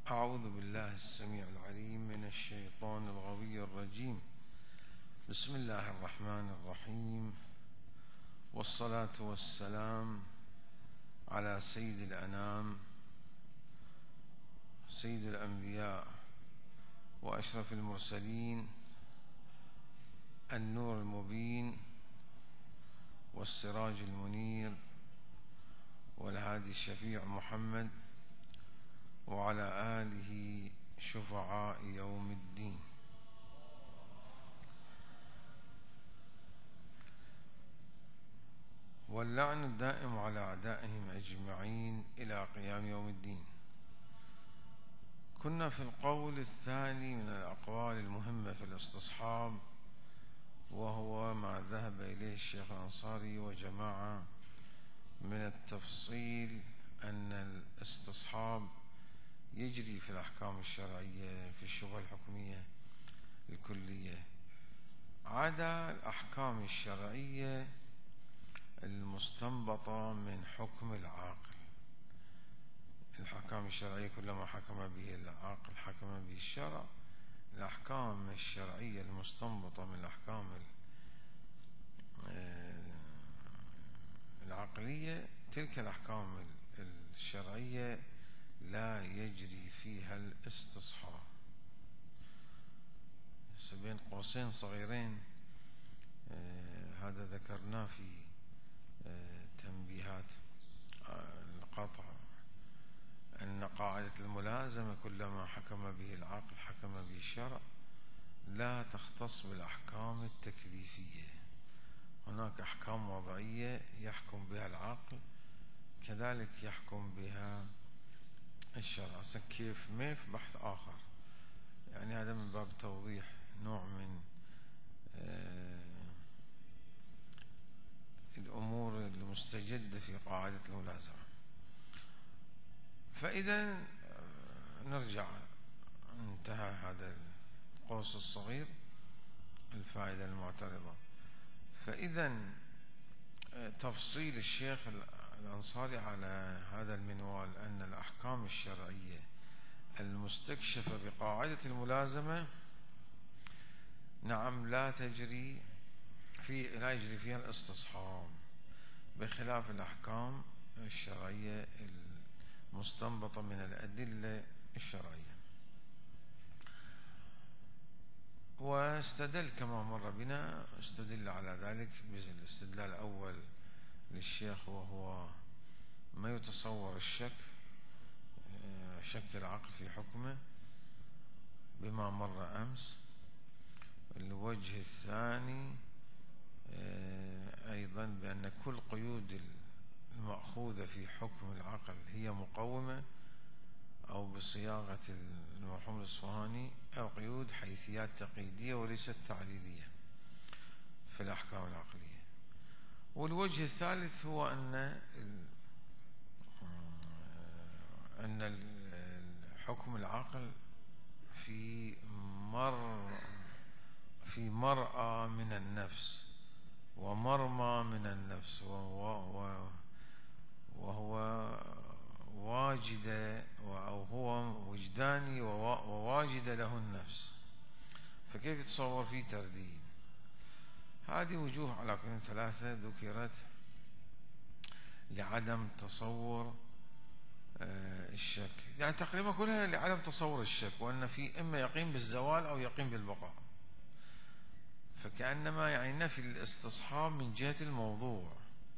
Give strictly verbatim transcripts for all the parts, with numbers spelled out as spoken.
أعوذ بالله السميع العليم من الشيطان الغوي الرجيم. بسم الله الرحمن الرحيم، والصلاة والسلام على سيد الأنام، سيد الأنبياء وأشرف المرسلين، النور المبين والسراج المنير والهادي الشفيع محمد، وعلى آله شفعاء يوم الدين. واللعن الدائم على أعدائهم أجمعين إلى قيام يوم الدين. كنا في القول الثاني من الأقوال المهمة في الاستصحاب، وهو ما ذهب إليه الشيخ الأنصاري وجماعة من التفصيل أن الاستصحاب يجري في الأحكام الشرعية في الشبهة الحكمية الكلية، عدا الأحكام الشرعية المستنبطة من حكم العاقل. الأحكام الشرعية كلما حكم به العاقل حكم به الشرع. الأحكام الشرعية المستنبطة من الأحكام العقلية، تلك الأحكام الشرعية لا يجري فيها الاستصحاب. بين قوسين صغيرين هذا ذكرناه في تنبيهات القطع، أن قاعدة الملازمة كلما حكم به العقل حكم به الشرع لا تختص بالأحكام التكليفية. هناك أحكام وضعية يحكم بها العقل، كذلك يحكم بها الشرع. كيف ما في بحث آخر، يعني هذا من باب توضيح نوع من الأمور المستجدة في قاعدة الملازمة. فإذا نرجع، انتهى هذا القوس الصغير، الفائدة المعترضة. فإذا تفصيل الشيخ الأنصاري على هذا المنوال أن الأحكام الشرعية المستكشفة بقاعدة الملازمة نعم لا تجري في لا يجري فيها الاستصحاب، بخلاف الأحكام الشرعية المستنبطة من الأدلة الشرعية. واستدل كما مر بنا، استدل على ذلك بالاستدلال الأول للشيخ، وهو ما يتصور الشك، شك العقل في حكمه، بما مر أمس. الوجه الثاني أيضا بأن كل قيود المأخوذة في حكم العقل هي مقومة، أو بصياغة المرحوم الإصفهاني القيود حيثيات تقييدية وليست تعليلية في الأحكام العقلية. والوجه الثالث هو أن أن حكم العقل في مر في مرأى من النفس ومرمى من النفس، وهو, وهو واجد أو هو وجداني وواجد له النفس، فكيف يتصور فيه ترديد؟ هذه وجوه على كل ثلاثة ذكرت لعدم تصور الشك، يعني تقريبا كلها لعدم تصور الشك، وأن في إما يقين بالزوال أو يقين بالبقاء. فكأنما يعني نفي الاستصحاب من جهة الموضوع.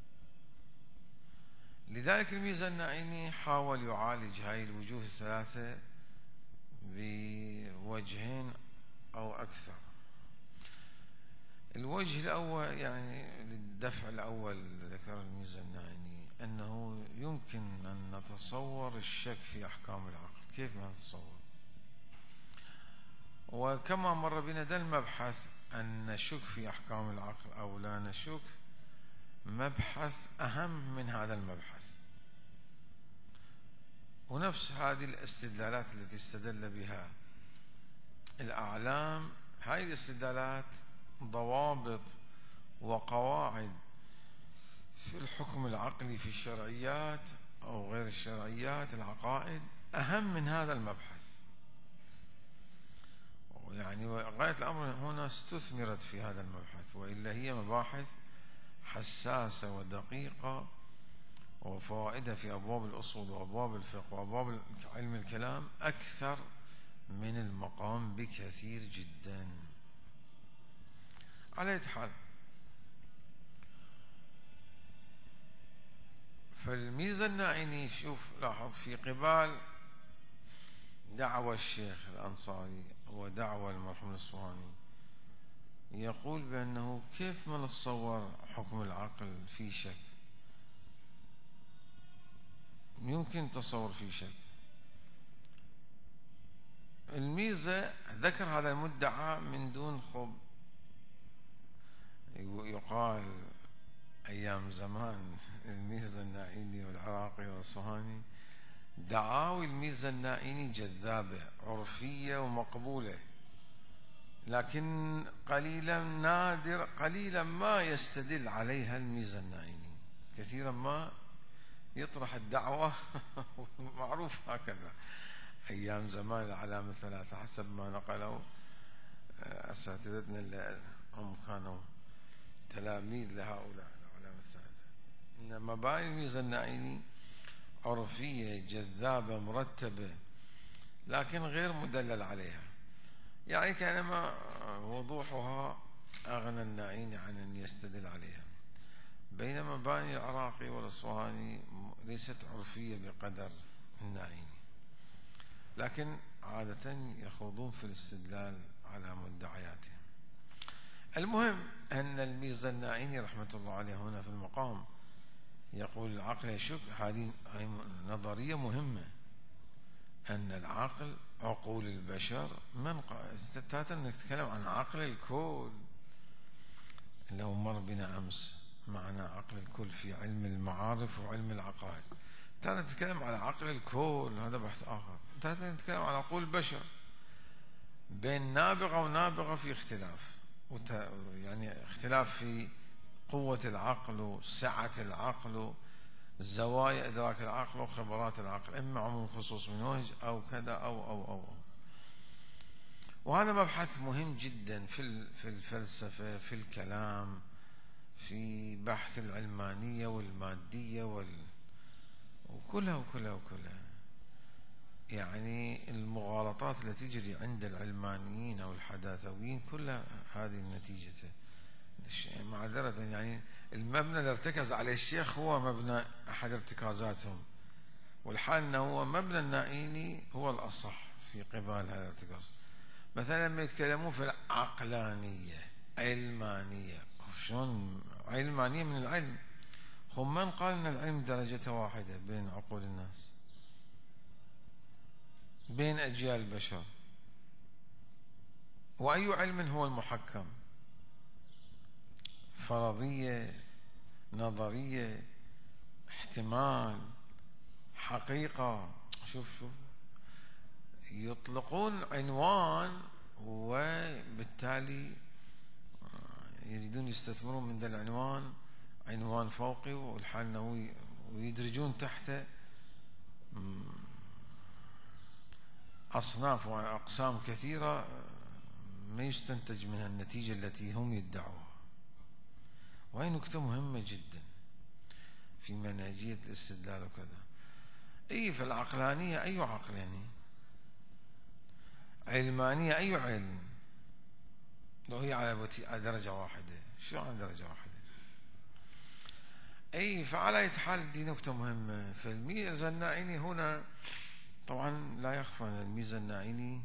لذلك الميزان النعيمي حاول يعالج هاي الوجوه الثلاثة بوجهين أو أكثر. الوجه الأول يعني للدفع الأول ذكر الميزان النعيمي أنه يمكن أن نتصور الشك في أحكام العقل. كيف ما نتصور؟ وكما مر بنا ده المبحث أن نشك في أحكام العقل أو لا نشك، مبحث أهم من هذا المبحث. ونفس هذه الاستدلالات التي استدل بها الأعلام، هذه الاستدلالات ضوابط وقواعد في الحكم العقلي في الشرعيات أو غير الشرعيات، العقائد، أهم من هذا المبحث. يعني غاية الأمر هنا استثمرت في هذا المبحث، وإلا هي مباحث حساسة ودقيقة وفوائدها في أبواب الأصول وأبواب الفقه وأبواب علم الكلام أكثر من المقام بكثير جدا. على أي حال، فالميزة النائني شوف لاحظ في قبال دعوى الشيخ الأنصاري ودعوى المرحوم الأصفهاني يقول بأنه كيف ما نتصور حكم العقل في شك، يمكن تصور في شك. الميزة ذكر هذا المدعى من دون خب، يقال أيام زمان الميزة النائيني والعراقي والأصفهاني دعاوي الميزة النائيني جذابة عرفية ومقبولة، لكن قليلا نادر قليلا ما يستدل عليها الميزة النائيني، كثيرا ما يطرح الدعوة معروف هكذا أيام زمان العلامة الثلاثة حسب ما نقلوا أساتذتنا اللي هم كانوا تلاميذ لهؤلاء العلامة الثلاثة، إن مباني الميزة النائيني عرفية جذابة مرتبة لكن غير مدلل عليها، يعني كأنما وضوحها أغنى النائين عن أن يستدل عليها، بينما مباني العراقي والأصفهاني ليست عرفية بقدر النائين، لكن عادة يخوضون في الاستدلال على مدعياتهم. المهم أن الميزة النائيني رحمة الله عليه هنا في المقام يقول العقل يشك، هذه نظرية مهمة، أن العقل عقول البشر من تاتا نتكلم عن عقل الكل لو مر بنا أمس معنا عقل الكل في علم المعارف وعلم العقائد، تاتا نتكلم على عقل الكل هذا بحث آخر، تاتا نتكلم على عقول البشر بين نابغة ونابغة في اختلاف، يعني اختلاف في قوة العقل وسعة العقل زوايا إدراك العقل وخبرات العقل، إما عموم خصوص من وجه أو كذا أو أو أو, أو. وهذا مبحث مهم جدا في في الفلسفة، في الكلام، في بحث العلمانية والمادية وال وكلها وكلها وكلها يعني المغالطات التي تجري عند العلمانيين أو الحداثويين كلها هذه النتيجة. معذرة يعني المبنى اللي ارتكز عليه الشيخ هو مبنى أحد ارتكازاتهم، والحال أنه هو مبنى النائيني هو الأصح في قبال هذا الارتكاز. مثلا لما يتكلمون في العقلانية علمانية، شلون علمانية من العلم؟ هم من قال أن العلم درجة واحدة بين عقول الناس بين أجيال البشر؟ وأي علم هو المحكم؟ فرضية، نظرية، احتمال، حقيقة؟ شوف شوف يطلقون عنوان وبالتالي يريدون يستثمرون من ذا العنوان عنوان فوقي والحال انه ويدرجون تحته أصناف وأقسام كثيرة ما يستنتج منها النتيجة التي هم يدعوها. وهي نكتة مهمة جدا في منهجية الاستدلال وكذا. أي في العقلانية أي عقل يعني؟ علمانية أي علم؟ لو هي على درجة واحدة، شو على درجة واحدة؟ أي فعلى أي حال دي نكتة مهمة. فالميزة النائيني هنا طبعا لا يخفى أن الميزة النائيني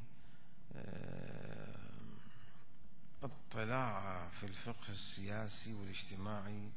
اطلاع في الفقه السياسي والاجتماعي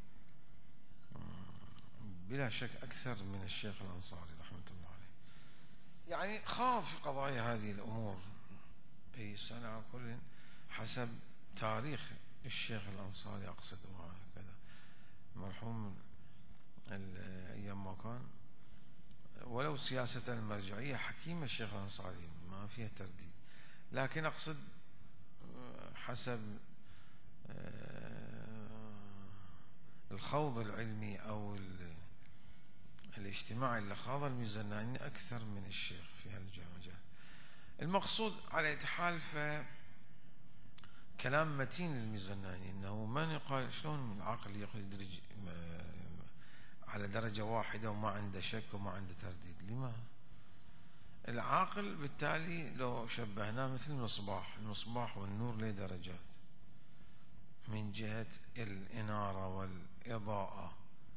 بلا شك أكثر من الشيخ الأنصاري رحمة الله عليه، يعني خاض في قضايا هذه الأمور أي سنة كل حسب تاريخ الشيخ الأنصاري أقصد وهكذا مرحوم أيام ما كان، ولو سياسة المرجعية حكيم الشيخ الأنصاري ما فيها ترديد، لكن أقصد حسب الخوض العلمي أو الاجتماعي اللي خاض الميزة النائيني أكثر من الشيخ في هالمجال. المقصود على أي حال كلام متين للميزاناني انه من يقال شلون العقل يدرج على درجة واحدة وما عنده شك وما عنده ترديد؟ لما؟ العاقل بالتالي لو شبهناه مثل المصباح، المصباح والنور له درجات من جهة الإنارة والإضاءة،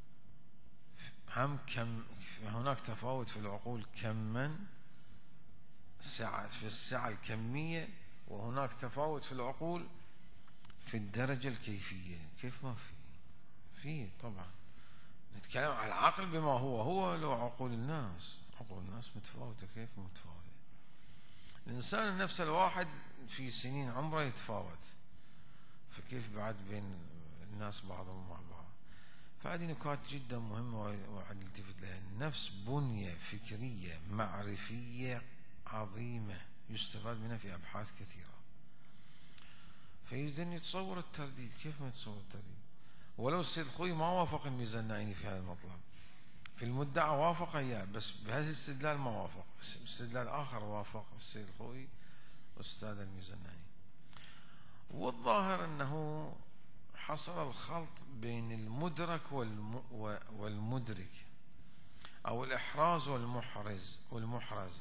هم كم هناك تفاوت في العقول كما سعة في السعة الكمية، وهناك تفاوت في العقول في الدرجة الكيفية. كيف ما في؟ في طبعا. نتكلم عن العقل بما هو هو، لو عقول الناس، عقول الناس متفاوتة. كيف متفاوتة؟ الإنسان النفس الواحد في سنين عمره يتفاوت، فكيف بعد بين الناس بعضهم مع بعض؟ فهذه نكات جدا مهمة وعد نلتفت لها. النفس بنية فكرية معرفية عظيمة يستفاد منها في أبحاث كثيرة، فيجب أن يتصور الترديد. كيف ما يتصور الترديد؟ ولو السيد خوي ما وافق الميزاناني في هذا المطلب، في المدعى وافق إياه، بس بهذا الاستدلال ما وافق، استدلال آخر وافق السيد خوي أستاذ الميزاناني. والظاهر أنه حصل الخلط بين المدرك والمدرك، أو الإحراز والمحرز والمحرز،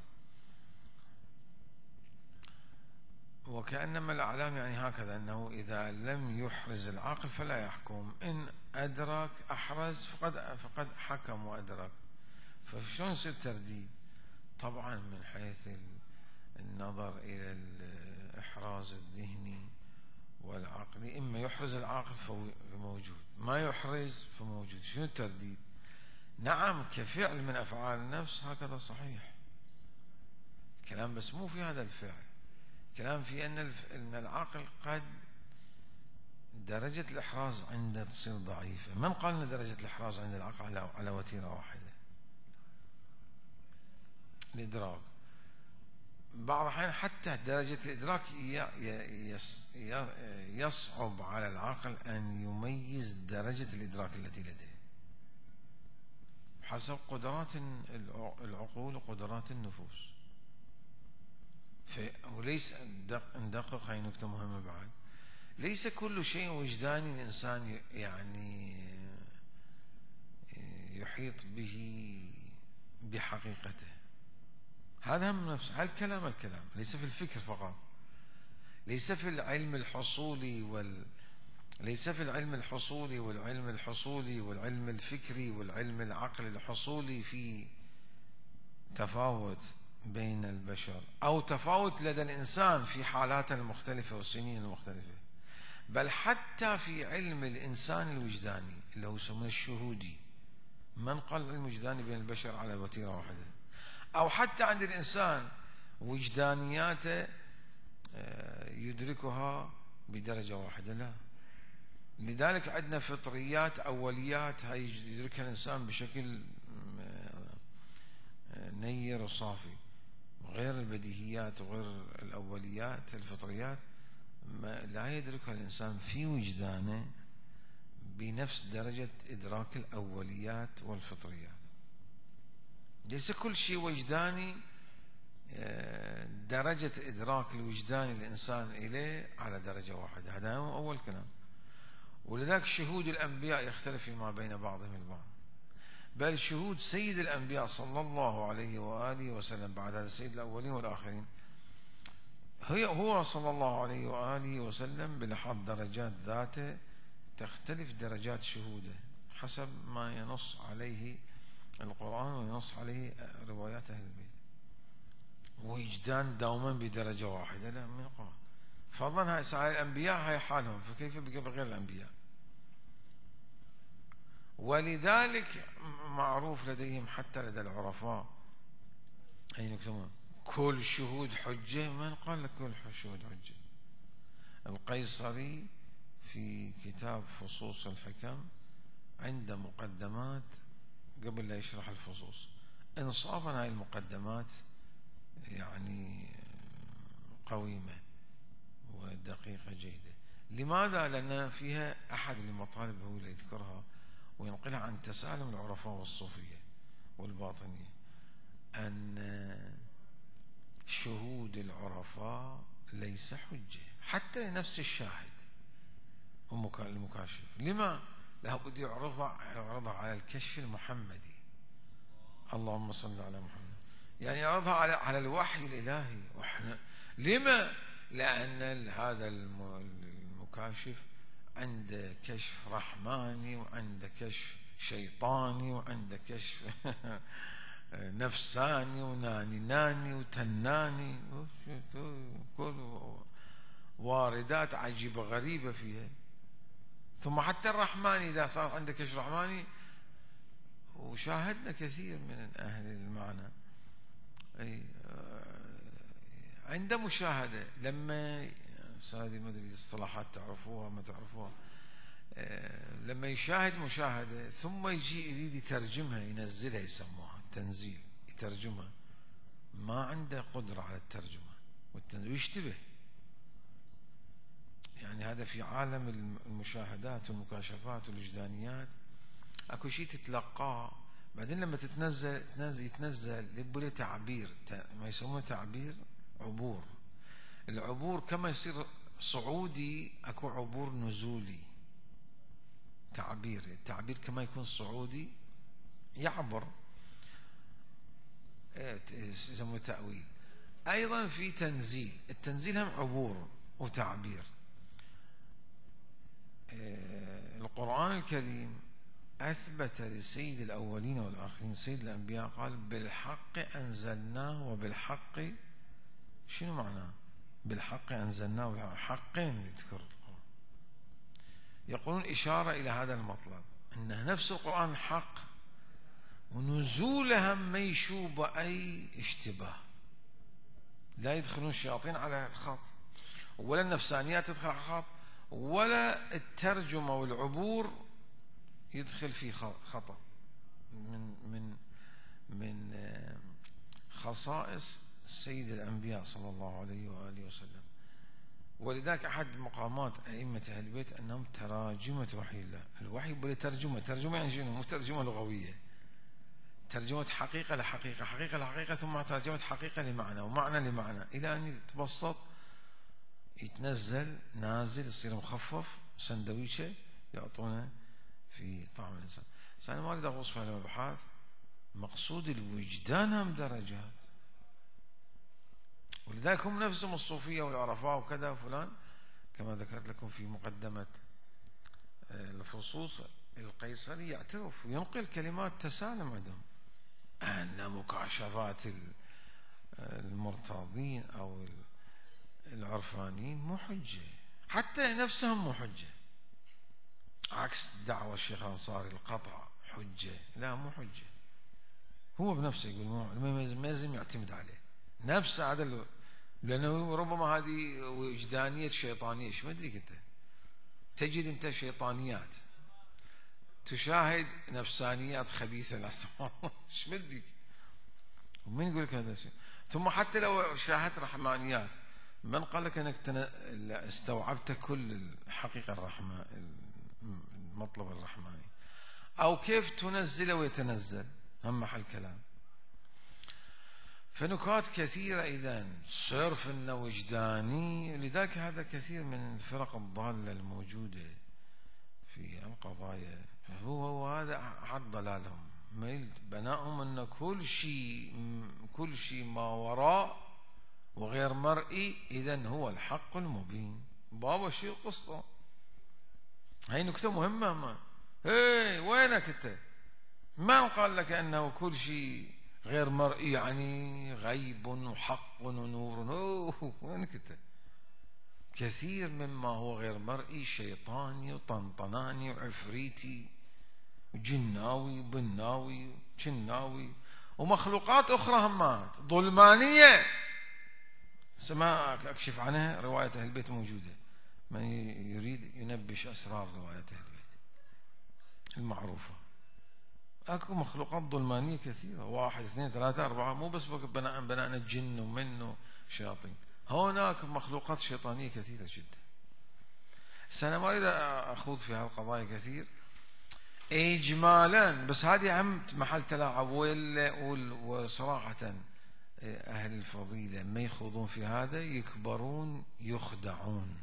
وكأنما الأعلام يعني هكذا، أنه إذا لم يحرز العقل فلا يحكم، إن أدرك أحرز فقد فقد حكم وأدرك. فشلون يصير ترديد؟ طبعا من حيث النظر إلى الإحراز الذهني والعقلي، إما يحرز العقل فموجود، ما يحرز فموجود. شنو الترديد؟ نعم كفعل من أفعال النفس هكذا صحيح كلام، بس مو في هذا الفعل. كلام في أن أن العقل قد درجة الإحراز عنده تصير ضعيفة. من قال أن درجة الإحراز عند العقل على على وتيرة واحدة؟ الإدراك. بعض الأحيان حتى درجة الإدراك يصعب على العقل أن يميز درجة الإدراك التي لديه حسب قدرات العقول وقدرات النفوس. وليس ندقق هاي نكتة مهمة بعد، ليس كل شيء وجداني الإنسان يعني يحيط به بحقيقته. هذا هم نفسه هالكلام، الكلام ليس في الفكر فقط، ليس في العلم الحصولي وال ليس في العلم الحصولي والعلم الحصولي والعلم الفكري والعلم العقل الحصولي في تفاوت بين البشر أو تفاوت لدى الإنسان في حالاته المختلفة والسنين المختلفة، بل حتى في علم الإنسان الوجداني اللي هو يسمونه الشهودي. من قال العلم الوجداني بين البشر على وتيرة واحدة؟ أو حتى عند الإنسان وجدانياته يدركها بدرجة واحدة؟ لا. لذلك عندنا فطريات أوليات هاي يدركها الإنسان بشكل نير وصافي، غير البديهيات وغير الأوليات الفطريات ما لا يدركها الإنسان في وجدانه بنفس درجة إدراك الأوليات والفطريات. ليس كل شيء وجداني درجة إدراك الوجداني الإنسان إليه على درجة واحدة. هذا هو أول كلام. ولذلك شهود الأنبياء يختلف فيما بين بعضهم البعض، بل شهود سيد الأنبياء صلى الله عليه وآله وسلم بعد هذا سيد الأولين والآخرين هي هو صلى الله عليه وآله وسلم بلحاظ درجات ذاته تختلف درجات شهوده حسب ما ينص عليه القرآن وينص عليه روايات أهل البيت. وجدان دوما بدرجة واحدة لا من قال، فضلا هاي سائر الأنبياء هاي حالهم، فكيف بقى بغير الأنبياء؟ ولذلك معروف لديهم حتى لدى العرفاء أي يكتبون كل شهود حجة. من قال لك كل شهود حجة؟ القيصري في كتاب فصوص الحكم عند مقدمات قبل لا يشرح الفصوص، انصافا هاي المقدمات يعني قويمة ودقيقة جيدة. لماذا؟ لأن فيها أحد المطالب هو اللي يذكرها وينقلها عن تسالم العرفاء والصوفية والباطنية، أن شهود العرفاء ليس حجة حتى نفس الشاهد المكاشف لما لابد يعرضها يعرضها على الكشف المحمدي. اللهم صل على محمد. يعني يعرضها على على الوحي الإلهي. وإحنا لما؟ لأن هذا المكاشف عنده كشف رحماني، وعنده كشف شيطاني، وعنده كشف نفساني وناني ناني وتناني، كل واردات عجيبة غريبة فيها. ثم حتى الرحماني إذا صار عنده كشف رحماني، وشاهدنا كثير من أهل المعنى أي عنده مشاهدة، لما هذه ما أدري اصطلاحات تعرفوها ما تعرفوها، لما يشاهد مشاهدة ثم يجي يريد يترجمها ينزلها، يسموها التنزيل، يترجمها، ما عنده قدرة على الترجمة والتنزيل ويشتبه. يعني هذا في عالم المشاهدات والمكاشفات والوجدانيات اكو شيء تتلقاه، بعدين لما تتنزل يتنزل, يتنزل يبقى له تعبير، ما يسمونه تعبير عبور. العبور كما يصير صعودي اكو عبور نزولي. تعبير التعبير كما يكون صعودي يعبر، يسموه تأويل. ايضا في تنزيل، التنزيل هم عبور وتعبير. القرآن الكريم أثبت لسيد الأولين والآخرين سيد الأنبياء، قال بالحق أنزلناه وبالحق. شنو معناه بالحق أنزلناه وبالحق؟ حقين يذكر القرآن، يقولون إشارة إلى هذا المطلب، أن نفس القرآن حق، ونزوله ما يشوب أي اشتباه، لا يدخلون الشياطين على الخط، ولا النفسانيات تدخل على الخط، ولا الترجمة والعبور يدخل في خطأ. من من من خصائص سيد الأنبياء صلى الله عليه وآله وسلم. ولذلك أحد مقامات أئمة أهل البيت أنهم تراجمة وحي الله. الوحي بلا ترجمة، ترجمة يعني شنو؟ مو ترجمة لغوية، ترجمة حقيقة لحقيقة، حقيقة لحقيقة، ثم ترجمة حقيقة لمعنى ومعنى لمعنى، إلى أن يتبسط، يتنزل نازل، يصير مخفف سندويشة يعطونه في طعم الإنسان. بس أنا ما أريد أغوص في هالمبحث. مقصود الوجدان هم درجات، ولذلك هم نفسهم الصوفية والعرفاء وكذا وفلان، كما ذكرت لكم في مقدمة الفصوص، القيصري يعترف وينقل كلمات تسالم عندهم أن مكاشفات المرتاضين أو العرفانيين مو حجة، حتى نفسهم مو حجة، عكس دعوة الشيخ الأنصاري القطع حجة. لا، مو حجة. هو بنفسه يقول ما لازم يعتمد عليه نفسه هذا، لأنه ربما هذه وجدانية شيطانية. ايش ما ادري انت تجد انت شيطانيات، تشاهد نفسانيات خبيثة. لا ايش ما ادري، ومن يقول لك هذا الشيء؟ ثم حتى لو شاهدت رحمانيات، من قال لك انك استوعبت كل الحقيقة الرحمة المطلب الرحماني، او كيف تنزله ويتنزل، هم محل كلام. فنكات كثيرة إذا صرف إنه وجداني. لذلك هذا كثير من الفرق الضالة الموجودة في القضايا هو وهذا أحد ضلالهم، ميل بناءهم أن كل شيء كل شيء ما وراء وغير مرئي إذن هو الحق المبين. بابا شيء القصة، هاي نكتة مهمة. ما هي وينك أنت؟ ما قال لك أنه كل شيء غير مرئي يعني غيب وحق ونور؟ أوه وينك أنت؟ كثير مما هو غير مرئي شيطاني وطنطناني وعفريتي وجناوي وبناوي وجناوي ومخلوقات أخرى همات ظلمانية. سما أكشف عنها، رواية أهل البيت موجودة، من يريد ينبش أسرار رواية أهل البيت المعروفة. أكو مخلوقات ظلمانية كثيرة، واحد اثنين ثلاثة أربعة، مو بس بناء بناء الجن ومنه شياطين، هناك مخلوقات شيطانية كثيرة جدا. أنا ما أريد أخوض في هالقضايا كثير إجمالا، بس هذه هم محل تلاعب. وصراحة أهل الفضيلة ما يخوضون في هذا يكبرون يخدعون.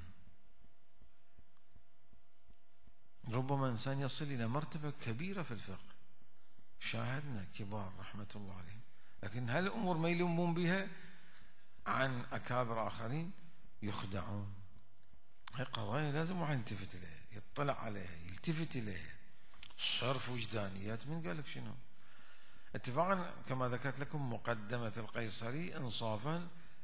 ربما إنسان يصل إلى مرتبة كبيرة في الفقه، شاهدنا كبار رحمة الله عليهم، لكن هالأمور ما يلمون بها عن أكابر آخرين يخدعون. هي قضايا لازم واحد يلتفت إليها، يطلع عليها، يلتفت إليها. صرف وجدانيات، من قال لك شنو؟ اتفاقا كما ذكرت لكم مقدمة القيصري إنصافا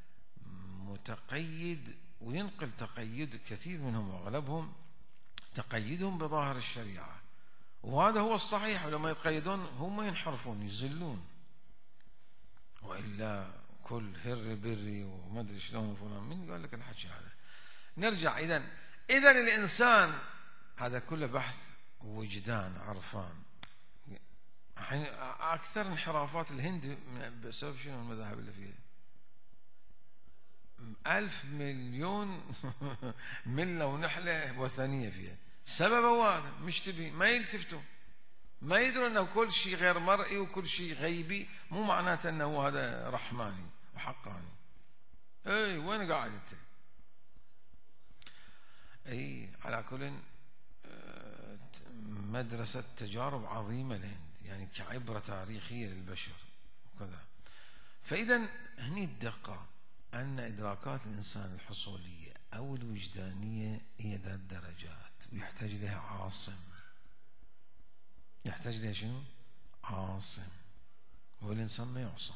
متقيد، وينقل تقيد كثير منهم وأغلبهم تقيدهم بظاهر الشريعة، وهذا هو الصحيح. ولما يتقيدون هم ينحرفون يزلون، وإلا كل هر بري وما أدري شلون فلان، من قال لك الحكي هذا؟ نرجع إذن إذن الإنسان هذا كله بحث وجدان عرفان. الحين أكثر انحرافات الهند بسبب شنو؟ المذاهب اللي فيها ألف مليون ملة ونحلة وثنية فيها، سببه هذا. مش تبي ما يلتفتوا، ما يدرون أنه كل شيء غير مرئي وكل شيء غيبي، مو معناته أنه هذا رحماني وحقاني. أي وين قاعد أنت؟ أي على كل مدرسة تجارب عظيمة الهند، يعني كعبرة تاريخية للبشر وكذا. فإذا هني الدقة أن إدراكات الإنسان الحصولية أو الوجدانية هي ذات درجات، ويحتاج لها عاصم. يحتاج لها شنو؟ عاصم. والإنسان ما يعصم.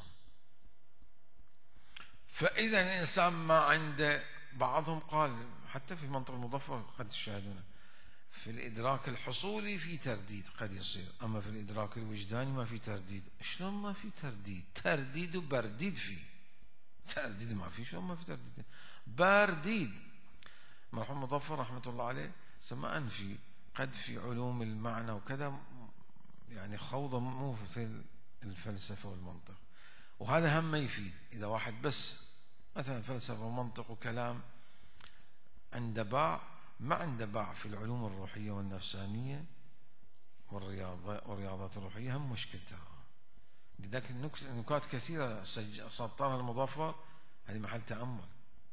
فإذا الإنسان ما عنده، بعضهم قال حتى في منطق المظفر قد تشاهدونه، في الإدراك الحصولي في ترديد قد يصير، أما في الإدراك الوجداني ما في ترديد. شلون ما في ترديد؟ ترديد وبرديد فيه. ترديد ما في، شلون ما في ترديد؟ برديد. مرحوم مظفر رحمة الله عليه سماء في قد في علوم المعنى وكذا، يعني خوضة مو في الفلسفة والمنطق، وهذا هم ما يفيد. إذا واحد بس مثلا فلسفة ومنطق وكلام عنده باع، ما عنده باع في العلوم الروحية والنفسانية والرياضة والرياضات الروحية، هم مشكلة ترى. لذلك نكات كثيرة سطرها المظفر، هذه محل تأمل.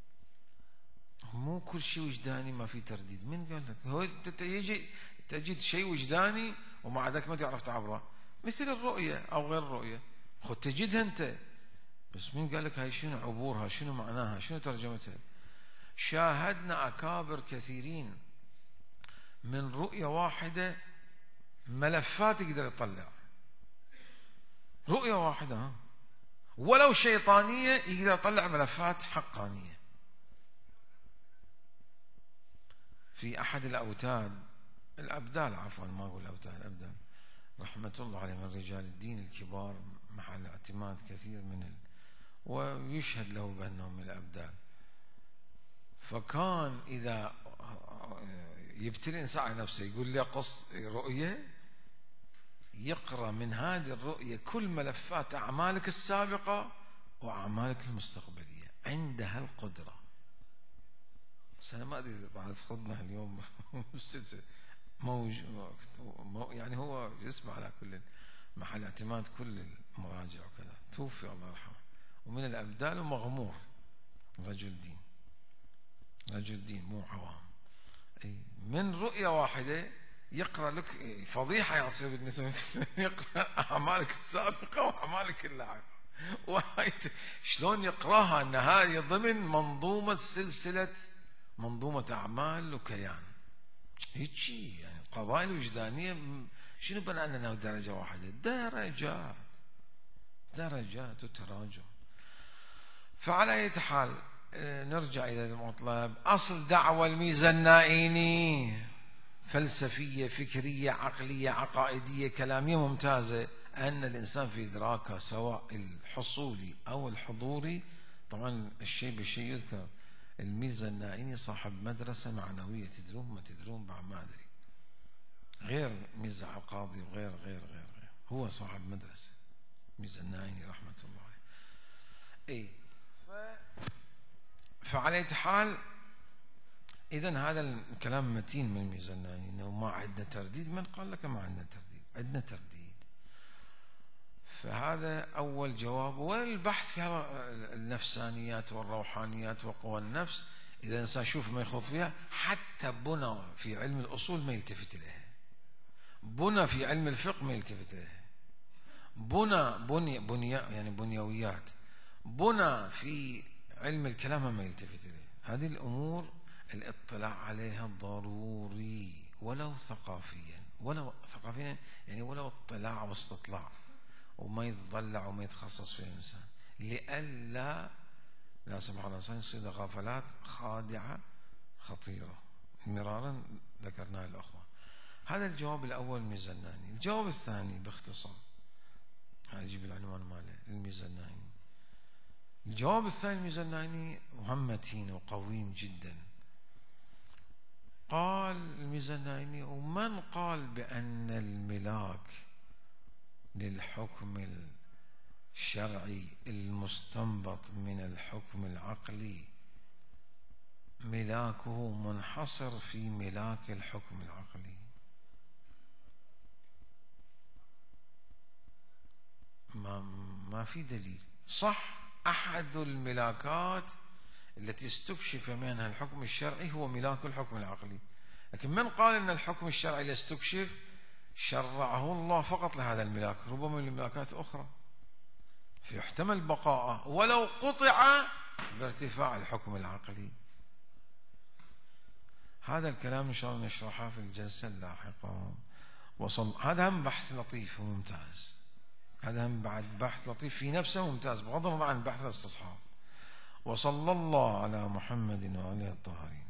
مو كل شيء وجداني ما في ترديد. من قال لك؟ هو يجي تجد شيء وجداني ومع ذلك ما تعرف تعبره، مثل الرؤية أو غير الرؤية، خد تجدها أنت، بس من قال لك هاي شنو عبورها، شنو معناها، شنو ترجمتها؟ شاهدنا أكابر كثيرين من رؤية واحدة ملفات يقدر يطلع. رؤية واحدة ها، ولو شيطانية يقدر يطلع ملفات حقانية. في أحد الأوتاد الأبدال، عفوا ما أقول الأوتاد، الأبدال رحمة الله عليه، من رجال الدين الكبار محل اعتماد كثير من ال... ويشهد له بأنه من الأبدال. فكان إذا يبتلي إنسان على نفسه يقول لي قص رؤية، يقرأ من هذه الرؤية كل ملفات أعمالك السابقة وأعمالك المستقبلية. عندها القدرة. بس أنا ما أدري بعد خضنا اليوم موج... يعني هو يسمع على كل محل اعتماد كل المراجع وكذا، توفي الله يرحمه، ومن الأبدال ومغمور، رجل دين، رجل دين مو عوام. أي من رؤية واحدة يقرأ لك فضيحة يصير بالنسبة يقرأ أعمالك السابقة وأعمالك اللاحقة. شلون يقرأها؟ أن هذه ضمن منظومة سلسلة منظومة أعمال وكيان. هيك يعني القضايا الوجدانية شنو بنى لنا درجة واحدة؟ درجات درجات وتراجع. فعلى أي حال نرجع إلى المطلب. أصل دعوة الميزة النائيني فلسفية فكرية عقلية عقائدية كلامية ممتازة، أن الإنسان في إدراكه سواء الحصولي أو الحضوري، طبعا الشيء بالشيء يذكر. الميزة النائيني صاحب مدرسة معنوية، تدرون ما تدرون بعد ما أدري، غير ميزة عقاضي وغير غير غير غير هو صاحب مدرسة ميزة النائيني رحمة الله عليه. إيه ف... فعلى حال إذن هذا الكلام متين من ميزة النائيني، إنه ما عندنا ترديد. من قال لك ما عندنا ترديد؟ عندنا ترديد. فهذا أول جواب. والبحث في النفسانيات والروحانيات وقوى النفس، إذا الإنسان شوف ما يخوض فيها، حتى بنى في علم الأصول ما يلتفت إليها، بنى في علم الفقه ما يلتفت إليها، بنى بني بني يعني بنيويات، بنى في علم الكلام ما يلتفت إليه. هذه الأمور الاطلاع عليها ضروري، ولو ثقافيا، ولو ثقافيا يعني ولو اطلاع واستطلاع، وما يتضلع وما يتخصص في الإنسان، لئلا لا سمح الله الإنسان يصير غفلات خادعة خطيرة مرارا ذكرناها الأخوة. هذا الجواب الأول الميزاناني. الجواب الثاني باختصار، هذا يجيب العنوان ماله الميزاناني. الجواب الثاني الميزاناني مهم متين وقويم جدا. قال الميزاناني: ومن قال بأن الملاك للحكم الشرعي المستنبط من الحكم العقلي ملاكه منحصر في ملاك الحكم العقلي؟ ما ما في دليل. صح، أحد الملاكات التي استكشف منها الحكم الشرعي هو ملاك الحكم العقلي، لكن من قال أن الحكم الشرعي لا استكشف شرعه الله فقط لهذا الملاك، ربما لملاكات أخرى فيحتمل بقاءه ولو قطع بارتفاع الحكم العقلي. هذا الكلام إن شاء الله نشرحه في الجلسة اللاحقة. وصل هذا هم بحث لطيف وممتاز، هذا هم بعد بحث لطيف في نفسه ممتاز بغض النظر عن بحث الاستصحاب. وصلى الله على محمد وآله الطاهرين.